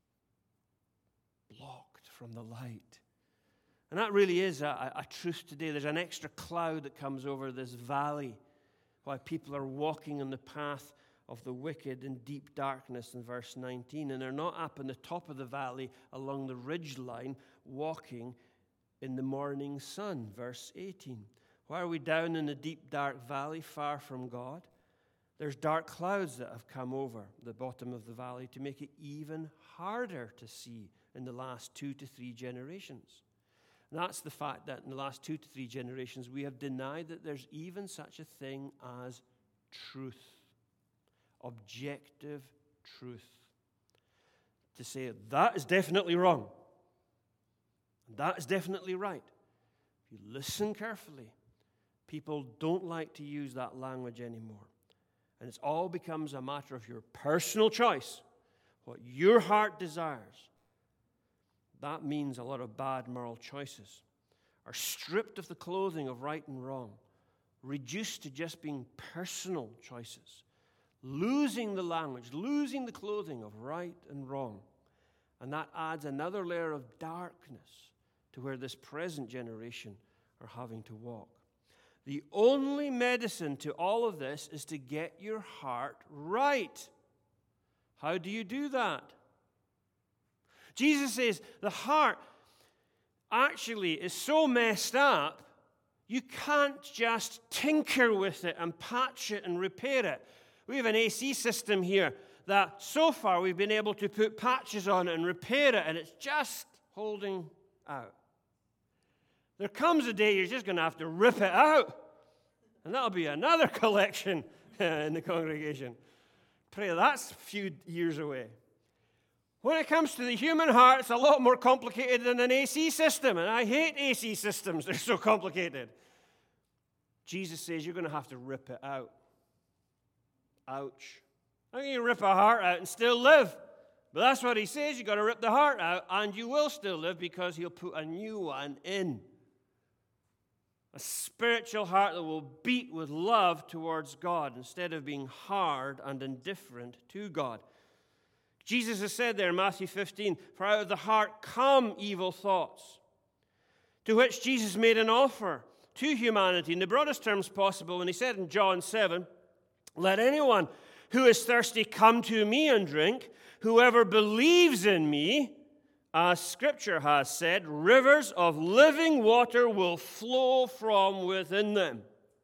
blocked from the light. And that really is a, a truth today. There's an extra cloud that comes over this valley while people are walking on the path of the wicked in deep darkness in verse nineteen. And they're not up on the top of the valley along the ridge line walking in the morning sun, verse eighteen. Why are we down in the deep dark valley far from God? There's dark clouds that have come over the bottom of the valley to make it even harder to see in the last two to three generations. And that's the fact that in the last two to three generations we have denied that there's even such a thing as truth. Objective truth. To say that is definitely wrong. That is definitely right. If you listen carefully, people don't like to use that language anymore. And it all becomes a matter of your personal choice, what your heart desires. That means a lot of bad moral choices are stripped of the clothing of right and wrong, reduced to just being personal choices, losing the language, losing the clothing of right and wrong. And that adds another layer of darkness to where this present generation are having to walk. The only medicine to all of this is to get your heart right. How do you do that? Jesus says the heart actually is so messed up, you can't just tinker with it and patch it and repair it. We have an A C system here that so far we've been able to put patches on it and repair it, and it's just holding out. There comes a day you're just going to have to rip it out, and that'll be another collection in the congregation. Pray that's a few years away. When it comes to the human heart, it's a lot more complicated than an A C system, and I hate A C systems. They're so complicated. Jesus says you're going to have to rip it out. Ouch. How can you rip a heart out and still live? But that's what he says. You've got to rip the heart out, and you will still live because he'll put a new one in. A spiritual heart that will beat with love towards God instead of being hard and indifferent to God. Jesus has said there in Matthew fifteen, for out of the heart come evil thoughts, to which Jesus made an offer to humanity in the broadest terms possible. And he said in John seven, let anyone who is thirsty come to me and drink. Whoever believes in me, as Scripture has said, rivers of living water will flow from within them.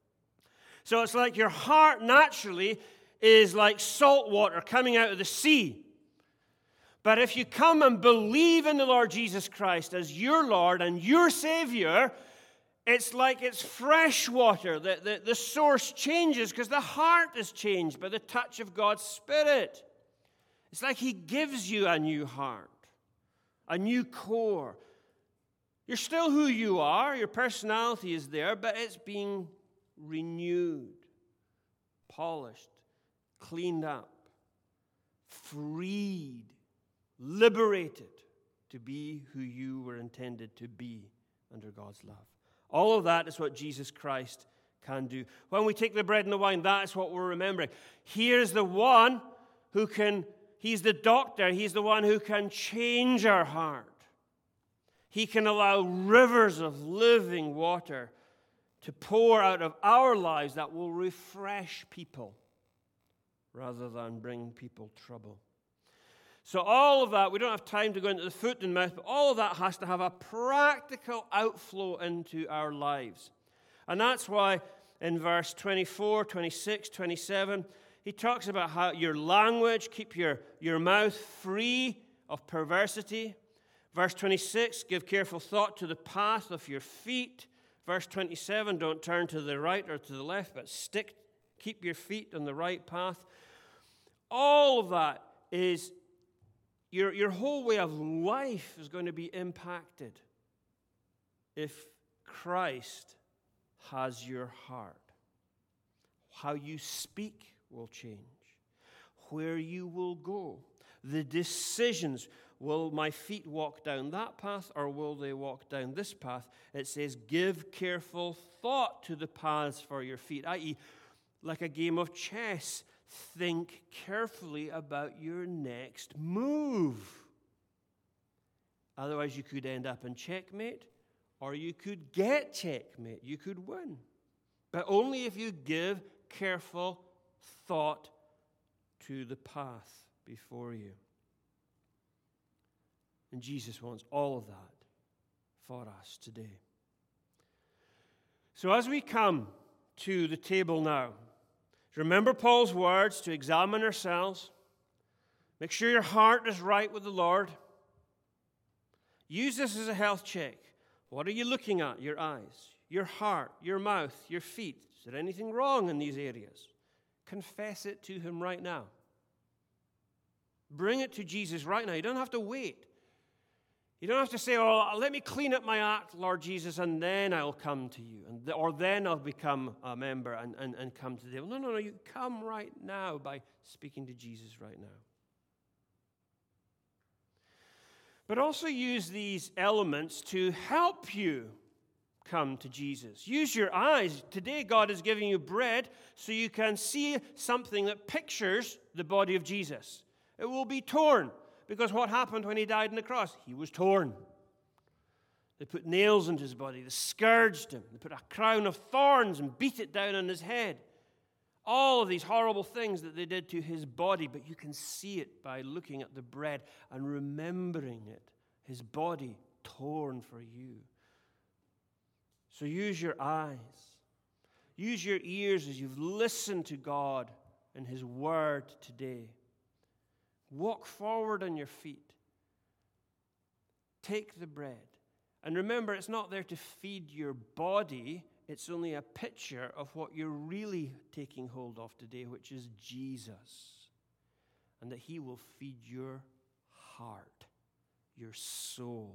So it's like your heart naturally is like salt water coming out of the sea. But if you come and believe in the Lord Jesus Christ as your Lord and your Savior, it's like it's fresh water. The, the, the source changes because the heart is changed by the touch of God's Spirit. It's like he gives you a new heart, a new core. You're still who you are. Your personality is there, but it's being renewed, polished, cleaned up, freed, liberated to be who you were intended to be under God's love. All of that is what Jesus Christ can do. When we take the bread and the wine, that's what we're remembering. Here's the one who can, he's the doctor, he's the one who can change our heart. He can allow rivers of living water to pour out of our lives that will refresh people rather than bring people trouble. So all of that, we don't have time to go into the foot and mouth, but all of that has to have a practical outflow into our lives. And that's why in verse twenty-four, twenty-six, twenty-seven, he talks about how your language, keep your, your mouth free of perversity. Verse twenty-six, give careful thought to the path of your feet. Verse twenty-seven, don't turn to the right or to the left, but stick, keep your feet on the right path. All of that is Your, your whole way of life is going to be impacted if Christ has your heart. How you speak will change. Where you will go. The decisions. Will my feet walk down that path or will they walk down this path? It says, give careful thought to the paths for your feet, that is, like a game of chess. Think carefully about your next move. Otherwise, you could end up in checkmate, or you could get checkmate. You could win. But only if you give careful thought to the path before you. And Jesus wants all of that for us today. So as we come to the table now, remember Paul's words to examine ourselves. Make sure your heart is right with the Lord. Use this as a health check. What are you looking at? Your eyes, your heart, your mouth, your feet. Is there anything wrong in these areas? Confess it to him right now. Bring it to Jesus right now. You don't have to wait. You don't have to say, oh, let me clean up my act, Lord Jesus, and then I'll come to you. And th- or then I'll become a member and, and, and come to the table. No, no, no. You come right now by speaking to Jesus right now. But also use these elements to help you come to Jesus. Use your eyes. Today, God is giving you bread so you can see something that pictures the body of Jesus. It will be torn, because what happened when he died on the cross? He was torn. They put nails into his body. They scourged him. They put a crown of thorns and beat it down on his head. All of these horrible things that they did to his body, but you can see it by looking at the bread and remembering it. His body torn for you. So use your eyes. Use your ears as you've listened to God and his word today. Walk forward on your feet. Take the bread. And remember, it's not there to feed your body. It's only a picture of what you're really taking hold of today, which is Jesus. And that he will feed your heart, your soul,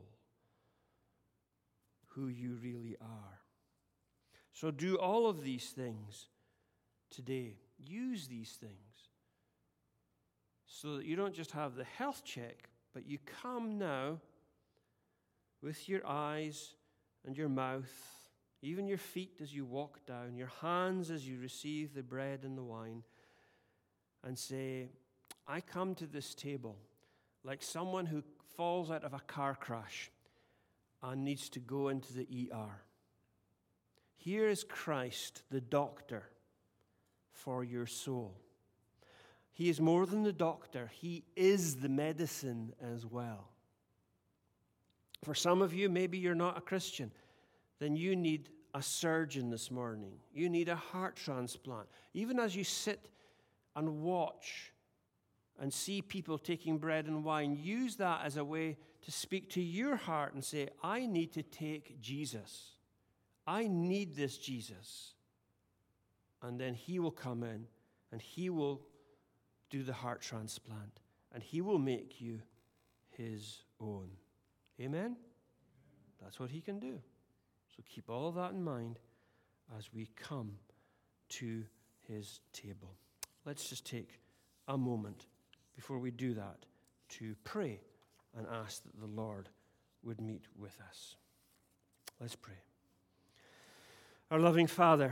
who you really are. So do all of these things today. Use these things so that you don't just have the health check, but you come now with your eyes and your mouth, even your feet as you walk down, your hands as you receive the bread and the wine, and say, I come to this table like someone who falls out of a car crash and needs to go into the E R. Here is Christ, the doctor, for your soul. He is more than the doctor. He is the medicine as well. For some of you, maybe you're not a Christian. Then you need a surgeon this morning. You need a heart transplant. Even as you sit and watch and see people taking bread and wine, use that as a way to speak to your heart and say, I need to take Jesus. I need this Jesus. And then he will come in and he will do the heart transplant and he will make you his own. Amen? That's what he can do. So keep all of that in mind as we come to his table. Let's just take a moment before we do that to pray and ask that the Lord would meet with us. Let's pray. Our loving Father,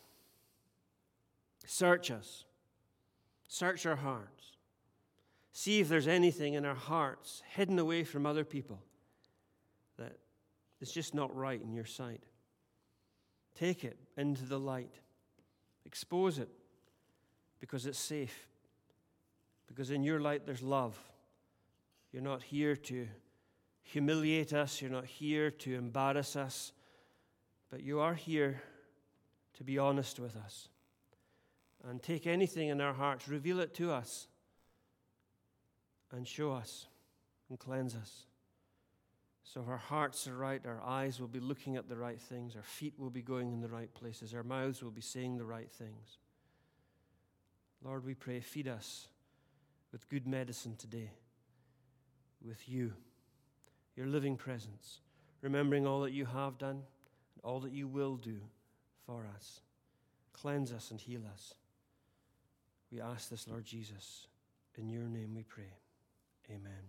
search us. Search our hearts. See if there's anything in our hearts hidden away from other people that is just not right in your sight. Take it into the light. Expose it because it's safe. Because in your light there's love. You're not here to humiliate us. You're not here to embarrass us. But you are here to be honest with us. And take anything in our hearts, reveal it to us, and show us and cleanse us. So if our hearts are right, our eyes will be looking at the right things, our feet will be going in the right places, our mouths will be saying the right things. Lord, we pray, feed us with good medicine today, with you, your living presence, remembering all that you have done and all that you will do for us. Cleanse us and heal us. We ask this, Lord Jesus. In your name we pray. Amen.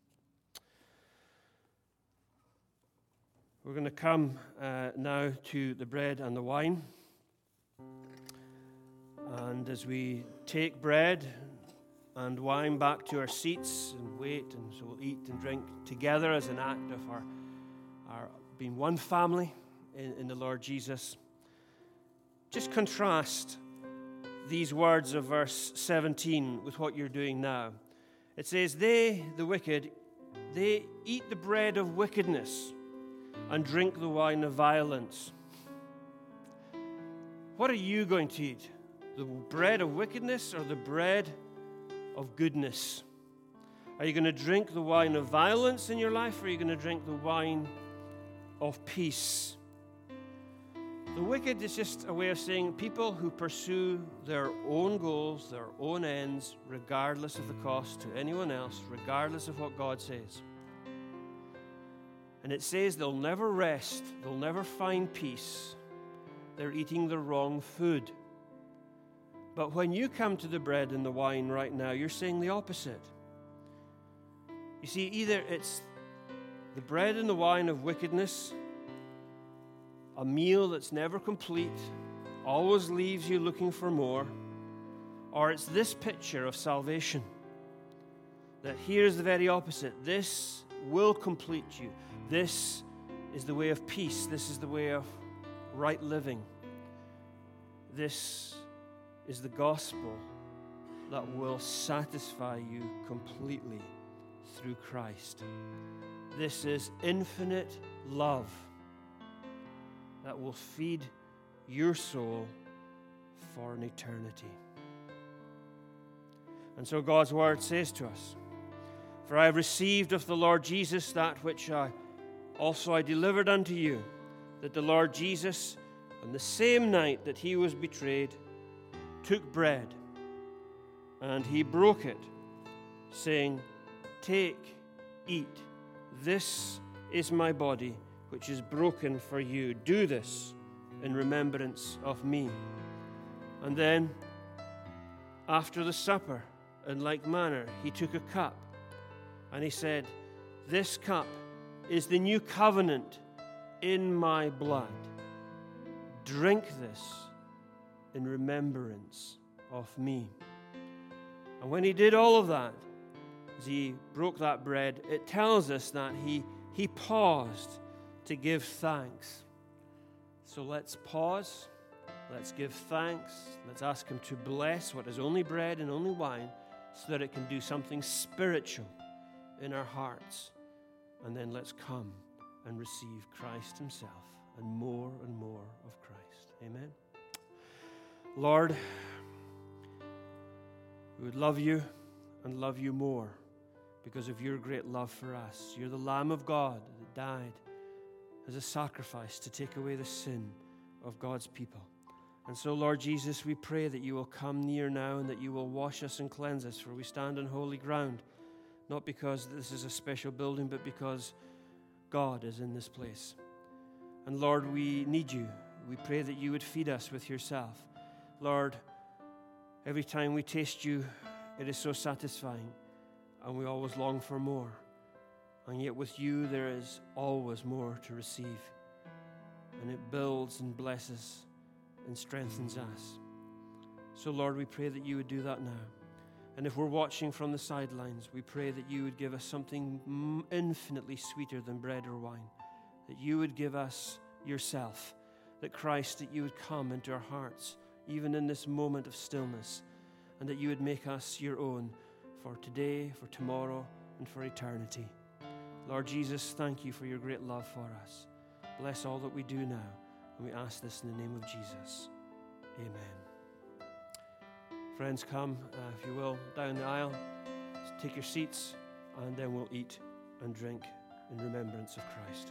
We're going to come uh, now to the bread and the wine. And as we take bread and wine back to our seats and wait, and so we'll eat and drink together as an act of our, our being one family in, in the Lord Jesus. Just contrast these words of verse seventeen with what you're doing now. It says, they, the wicked, they eat the bread of wickedness and drink the wine of violence. What are you going to eat? The bread of wickedness or the bread of goodness? Are you going to drink the wine of violence in your life, or are you going to drink the wine of peace? The wicked is just a way of saying people who pursue their own goals, their own ends, regardless of the cost to anyone else, regardless of what God says. And it says they'll never rest, they'll never find peace. They're eating the wrong food. But when you come to the bread and the wine right now, you're saying the opposite. You see, either it's the bread and the wine of wickedness, a meal that's never complete, always leaves you looking for more, or it's this picture of salvation, that here's the very opposite. This will complete you. This is the way of peace. This is the way of right living. This is the gospel that will satisfy you completely through Christ. This is infinite love that will feed your soul for an eternity. And so God's word says to us, "For I have received of the Lord Jesus that which I also I delivered unto you, that the Lord Jesus, on the same night that he was betrayed, took bread, and he broke it, saying, Take, eat, this is my body, which is broken for you. Do this in remembrance of me. And then, after the supper, in like manner, he took a cup, and he said, This cup is the new covenant in my blood. Drink this in remembrance of me." And when he did all of that, as he broke that bread, it tells us that he, he paused to give thanks. So let's pause. Let's give thanks. Let's ask him to bless what is only bread and only wine, so that it can do something spiritual in our hearts. And then let's come and receive Christ himself and more and more of Christ. Amen. Lord, we would love you and love you more because of your great love for us. You're the Lamb of God that died as a sacrifice to take away the sin of God's people. And so, Lord Jesus, we pray that you will come near now and that you will wash us and cleanse us, for we stand on holy ground, not because this is a special building, but because God is in this place. And Lord, we need you. We pray that you would feed us with yourself. Lord, every time we taste you, it is so satisfying, and we always long for more. And yet with you, there is always more to receive, and it builds and blesses and strengthens us. So, Lord, we pray that you would do that now. And if we're watching from the sidelines, we pray that you would give us something infinitely sweeter than bread or wine, that you would give us yourself, that Christ, that you would come into our hearts, even in this moment of stillness, and that you would make us your own for today, for tomorrow, and for eternity. Lord Jesus, thank you for your great love for us. Bless all that we do now, and we ask this in the name of Jesus. Amen. Friends, come, uh, if you will, down the aisle. Take your seats, and then we'll eat and drink in remembrance of Christ.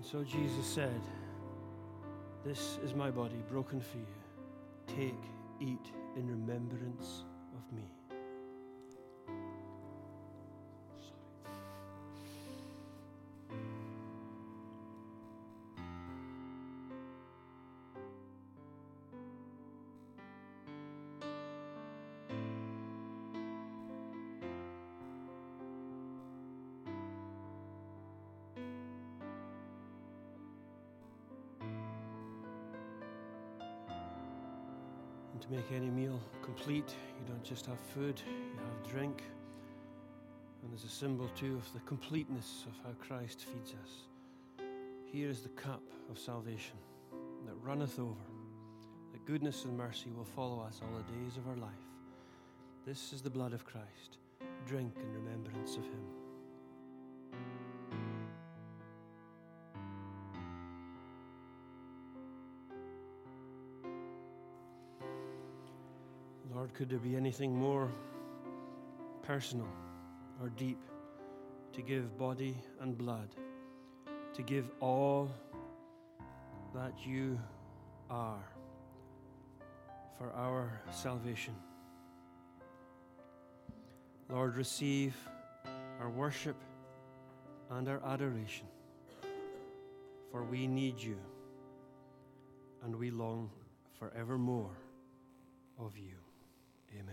So Jesus said, "This is my body broken for you. Take, eat in remembrance of me." And to make any meal complete, you don't just have food, you have drink. And there's a symbol too of the completeness of how Christ feeds us. Here is the cup of salvation that runneth over, that goodness and mercy will follow us all the days of our life. This is the blood of Christ. Drink in remembrance of him. Lord, could there be anything more personal or deep to give body and blood, to give all that you are for our salvation? Lord, receive our worship and our adoration, for we need you and we long for ever more of you. Amen.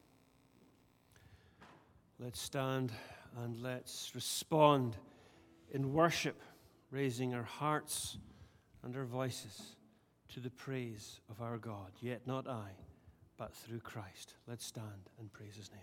Let's stand and let's respond in worship, raising our hearts and our voices to the praise of our God. Yet not I, but through Christ. Let's stand and praise his name.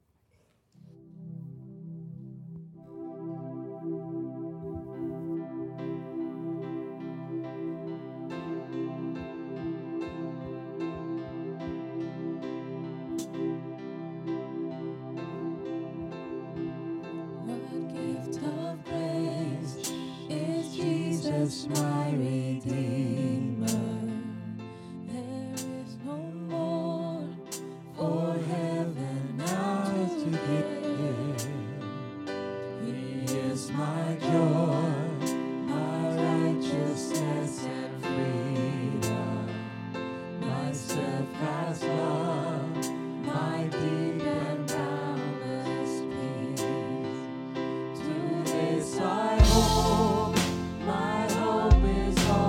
My Redeemer, there is no more for heaven now to give. He is my joy, my righteousness and freedom, my steadfast love, my deep and boundless peace. To this I hope. My hope is all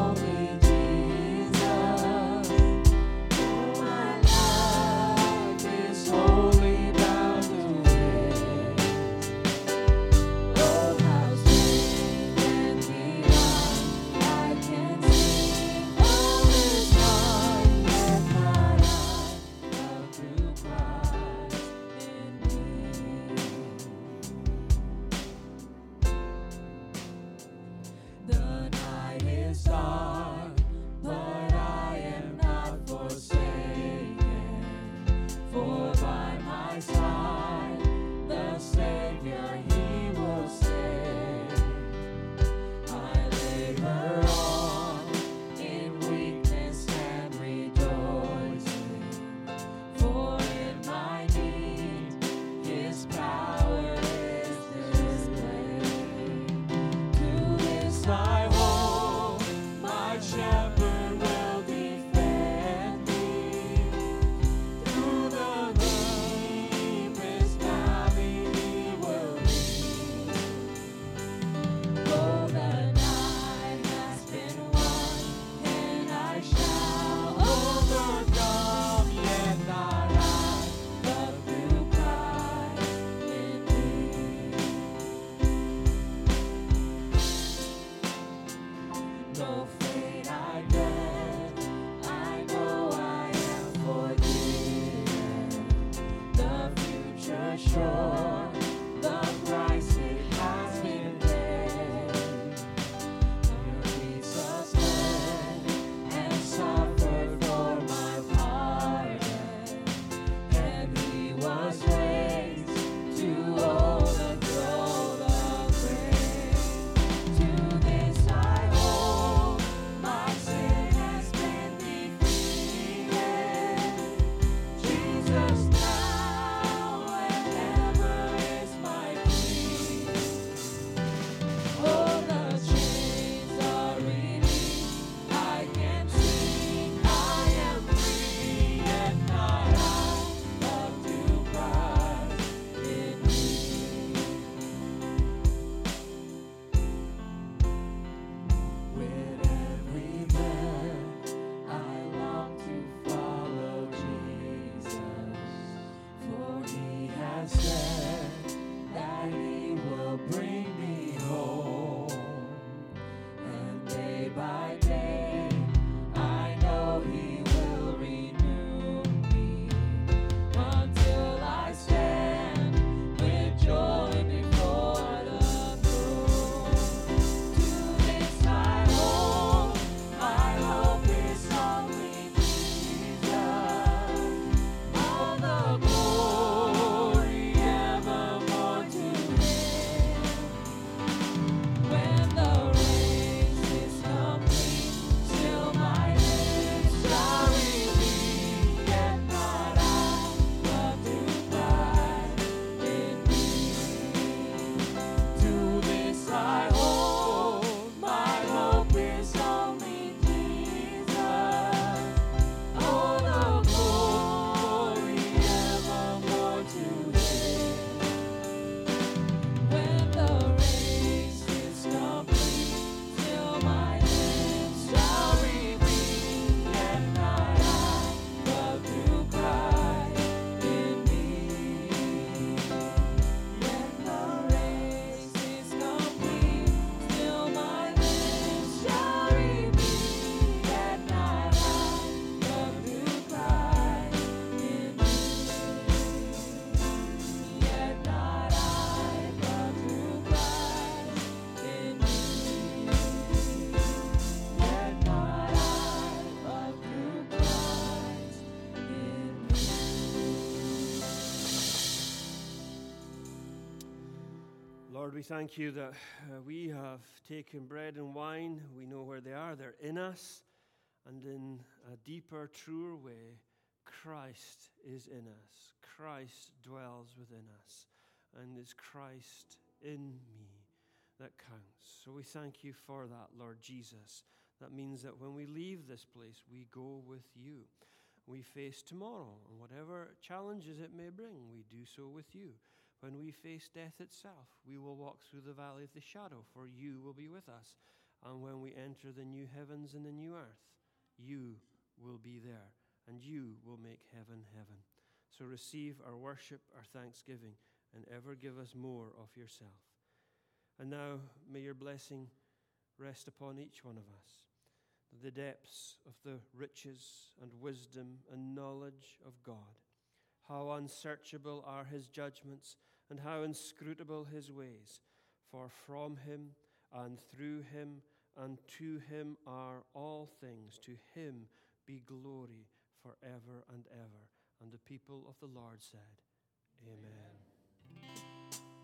Lord, we thank you that uh, we have taken bread and wine. We know where they are. They're in us. And in a deeper, truer way, Christ is in us. Christ dwells within us. And it's Christ in me that counts. So we thank you for that, Lord Jesus. That means that when we leave this place, we go with you. We face tomorrow, and whatever challenges it may bring, we do so with you. When we face death itself, we will walk through the valley of the shadow, for you will be with us. And when we enter the new heavens and the new earth, you will be there, and you will make heaven heaven. So receive our worship, our thanksgiving, and ever give us more of yourself. And now may your blessing rest upon each one of us. The depths of the riches and wisdom and knowledge of God. How unsearchable are his judgments, and how inscrutable his ways. For from him and through him and to him are all things. To him be glory forever and ever. And the people of the Lord said, Amen. Amen.